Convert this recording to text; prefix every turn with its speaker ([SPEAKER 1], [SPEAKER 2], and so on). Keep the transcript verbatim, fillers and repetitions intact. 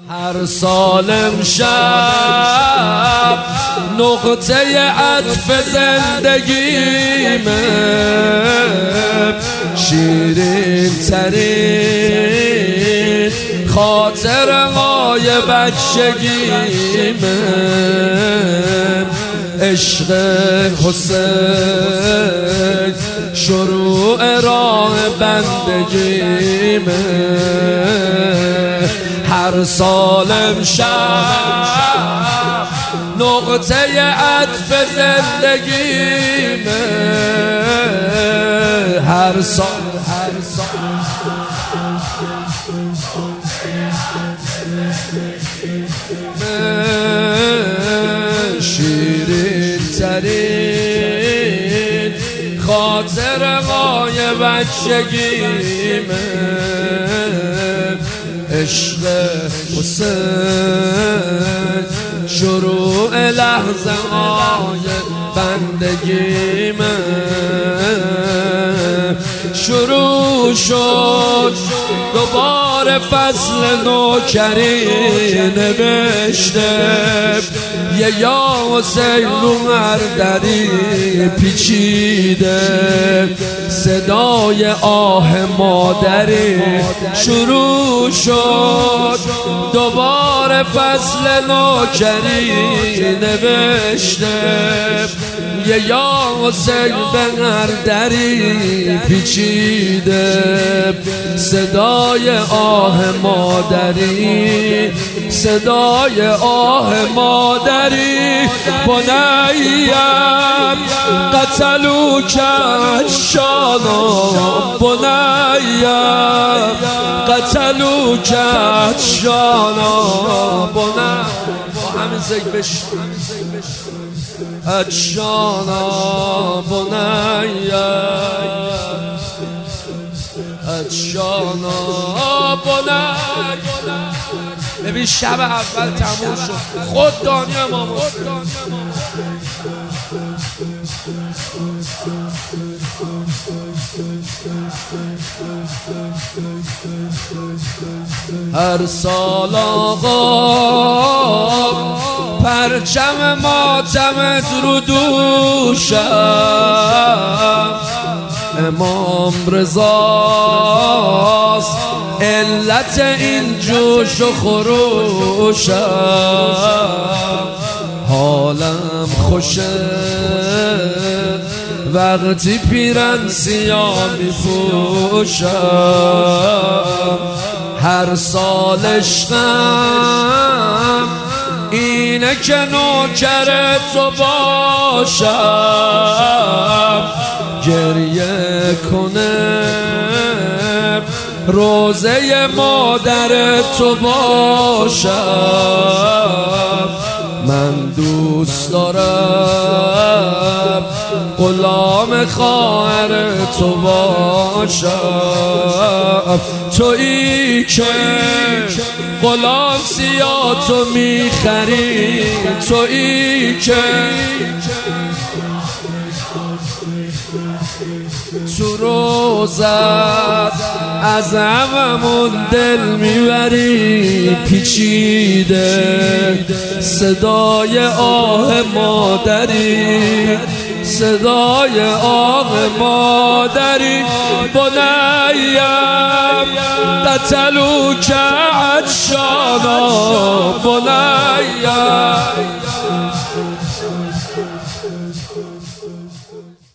[SPEAKER 1] هر سال امشب نقطه عطف زندگیمه، شیرین ترین خاطرهای بچگیمه، عشق حسین شروع راه بندگیمه. هر سال امشب نقطه عطف زندگیمه، هر سال هر سال شیرین ترین خاطرهای بچگیمه، عشق حسین شروع لحظه های بندگیمه. شروع شد دوباره فصل نوکری، نوشته یه یا حسین رو هر دری پیچیده، صدای آه مادری. شروع شد دوباره فصل نوکری، نوشته یه یا حسین به هر دری پیچیده، صدای آه مادری، صدای آه مادری. بنیم قتلوا کهشانا، بنیم قتلوا کهشانا، بنیم با همین زگ بشت اتشانا، بنیم اتشانا، بنیم. ببین شب اول تموم شد، خود دانی امام حسین هر سال آقا پرچم ماتمت رو دوشم، امام رضاست علت این جوش و خروشم. حالم خوشه وقتی پیرن سیاه میپوشم، هر سال عشقم اینه که نوکر تو باشم، گریه کنه روزه مادر تو باشم. من دوست دارم غلام خواهر تو باشم، تویی که غلام سیاه تو میخری، تویی که تو روزت از هممون دل میبری پیچیده، صدای آه مادری، صدای آه مادری. بنیم قتلوا کهشانا، بنیم